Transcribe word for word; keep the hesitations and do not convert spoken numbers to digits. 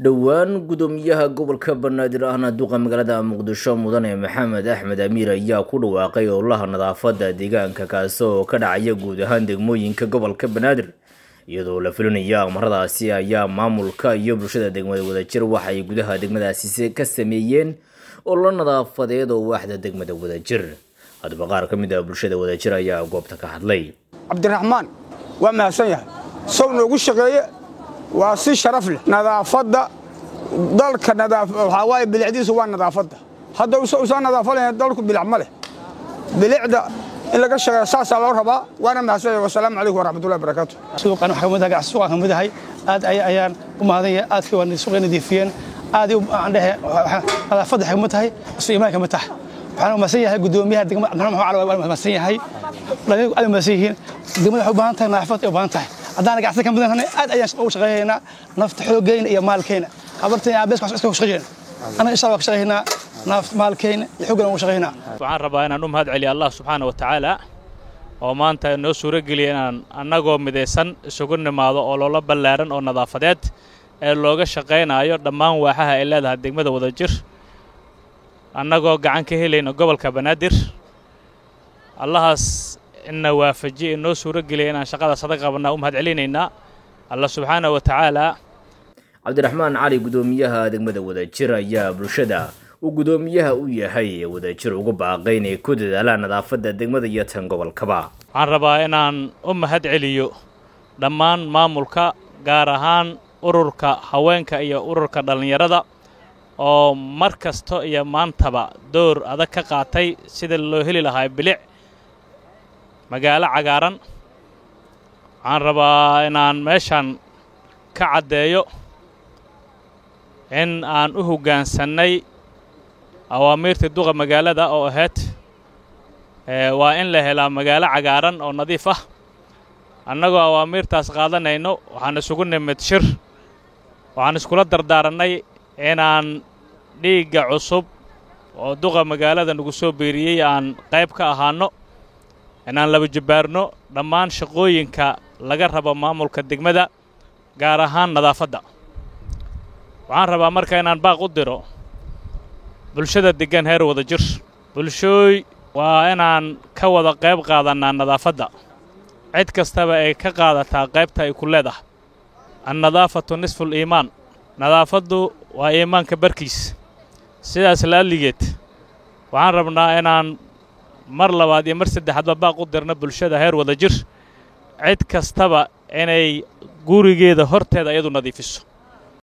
dhowaan gudoomiyaha gobolka Banaadir ahna duqa magaalada Muqdisho mudane Maxamed Axmed Amiir ayaa ku dhawaaqay ololaha nadaafadda deegaanka kaas oo ka dhacaya guud ahaan degmooyinka gobolka Banaadir iyadoo la filinayo amaradaasi ayaa maamulka iyo bulshada degmada Wadajir waxay gudaha degmadaasi ka sameeyeen ololo nadaafadeed oo waaxda degmada Wadajir hadba qaar ka mid ah bulshada Wadajir ayaa goobta ka hadlay Cabdiraxmaan waa mahadsan yahay soo noogu shaqeeye waa si sharaf leh nadaafadda dalka nadaaf waxa way bilicdiisu waa nadaafadda hadda uu soo nadaafaleeyo dalku bilic ma leh bilicda in laga shaqeeyo saasa loo rabaa waana mahadsan yahay wassalaamu calaykum waraxmatullaahi wabarakaatuh suuqan waxa kamid ah suuqan kamid ah aad ayaan u mahadnay aad ka waan suuqan nadiifiyeen aad aan dhahay nadaafadda xigmad tahay iimaanka ma tahay waxaan mahadsan yahay gudoomiyaha degmada Cabdiraxmaan waa mahadsan yahay dhalinyaradu aad mahadsan yihiin degmada waxay u baahan tahay nadaafad ay u baahan tahay haddana gacanta ka midnahay aad ayaan u shaqeeynaa nafta xooggeena iyo maalkeena habartay abees ka iska shaqeeyna ana insha Allah ka shaqeynaa nafta maalkeena iyo xooggeena u shaqeynaa waxaan rabaa inaan u mahad celiyo Allah subhanahu wa ta'ala oo maanta noo suura galiyay inaan annagoo midaysan isugu nimaado oo loola ballaaran oo nadaafadeed ee looga shaqeynayo dhammaan waaxaha ay leedahay degmada Wadajir annagoo gacan ka helayno gobolka Banaadir Allahas إنه وافجي إنه سورة قلينا شغالة صدقة بنا أمهد علينا الله سبحانه وتعالى عبد الرحمن علي قدوميها دقمة Wadajir يا برشدة وقدوميها ويا هي Wadajir وقبع قيني كود على نظافة دقمة يتنقو الكبا عن ربائنا أمهد عليو دمان مامولكا قارهان أوروركا هوينكا إيا أوروركا دالنيردا أو مركز تو إيا مانتبا دور أذكا قاتي سيد اللوهيلي لهاي بلع magaalo cagaaran aan rabaa inaan meeshan ka cadeeyo in aan u hoggaansanay awaamirta duqa magaalada oo ahayd ee waa in la helaa magaalo cagaaran oo nadiif ah annagoo awaamirtaas qaadanayno waxaan isugu nimid shir waxaan iskula dardaaranay inaan dhiigga cusub oo duqa magaalada nagu soo beeriyay aan qayb ka ahaano inaan laba jibaarno dhammaan shaqooyinka laga rabo maamulka degmada gaar ahaan nadaafadda waxaan rabaa marka inaan baaq u diro bulshada degan heer Wadajir bulshooy waa inaan ka wada qayb qaadanaa nadaafadda cid kastaba ay ka qaadataa qaybta ay ku leedahay an-nadaafatu nisful iimaan nadaafaddu waa iimaanka barkiis sidaas laaligeed waxaan rabnaa inaan mar labaad iyo mar saddexaad baaq u dirna bulshada heer Wadajir cid kastaba inay gurigeeda horteeda iyadu nadiifiso